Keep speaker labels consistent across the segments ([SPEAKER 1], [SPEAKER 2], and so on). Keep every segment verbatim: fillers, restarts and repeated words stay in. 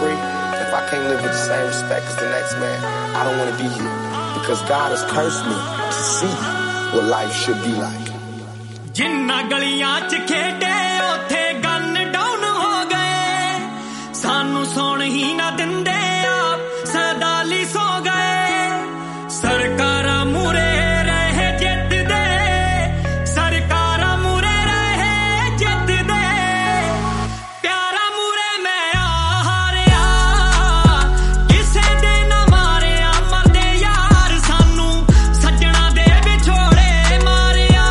[SPEAKER 1] free, if I can't live with the same respect as the next man, I don't want to be here. Because God has cursed me to see what life should be like.
[SPEAKER 2] जिन्ना गलियां च खेडे ओथे gun down हो गए सानू सौण ही ना दिंदे आप सदाली सो गए सरकारां मूरे रहे जित दे सरकारां मूरे रहे जित दे प्यारा मूरे मैं आ हारिया किसे दे ना मारिया मरदे यार सानू सज्जणा दे विछोड़े मारिया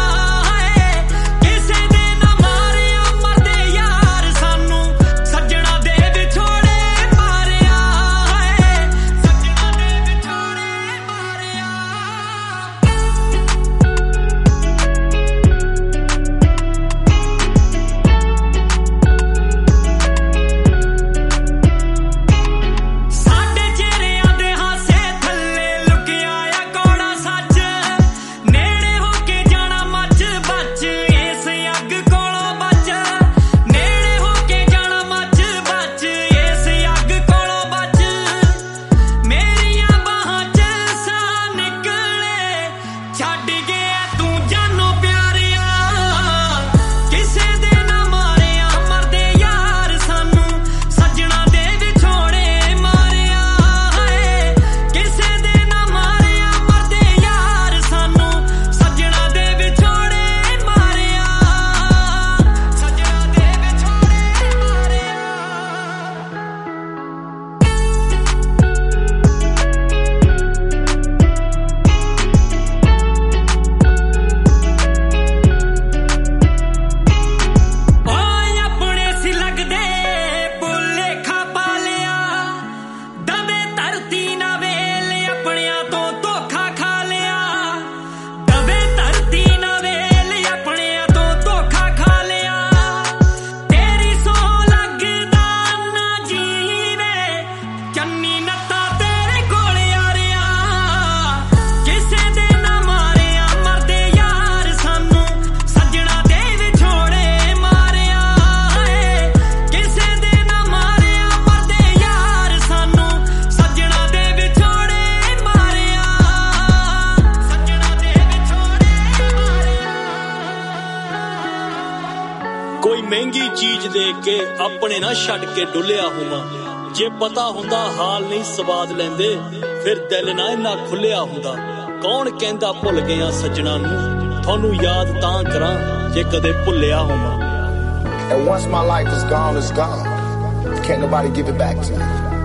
[SPEAKER 3] कोई महंगी चीज देख के अपने ना छड़ के डुलिया हुआ जे पता हुंदा हाल नहीं स्वाद लेंदे फिर दिल ना इन्ना खुलिया हुंदा कौन कहंदा भुल गया सजना नू थानू याद तां करां जे कदे भुलिया हुआ
[SPEAKER 1] And once my life is gone, it's gone. Can't nobody give it back to me.